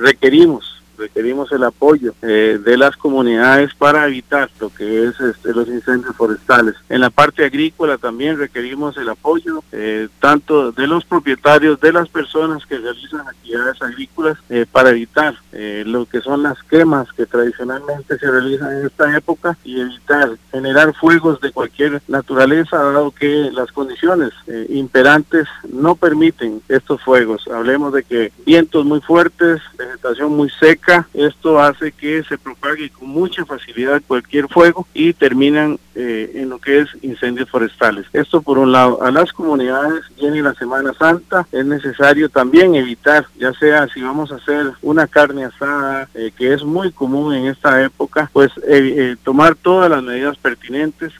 requerimos el apoyo de las comunidades para evitar lo que es los incendios forestales. En la parte agrícola también requerimos el apoyo tanto de los propietarios, de las personas que realizan actividades agrícolas para evitar lo que son las quemas que tradicionalmente se realizan en esta época y evitar generar fuegos de cualquier naturaleza, dado que las condiciones imperantes no permiten estos fuegos. Hablemos de que vientos muy fuertes, vegetación muy seca. Esto hace que se propague con mucha facilidad cualquier fuego y terminan en lo que es incendios forestales. Esto por un lado. A las comunidades, viene la Semana Santa, es necesario también evitar, ya sea si vamos a hacer una carne asada, que es muy común en esta época, pues tomar todas las medidas pertinentes.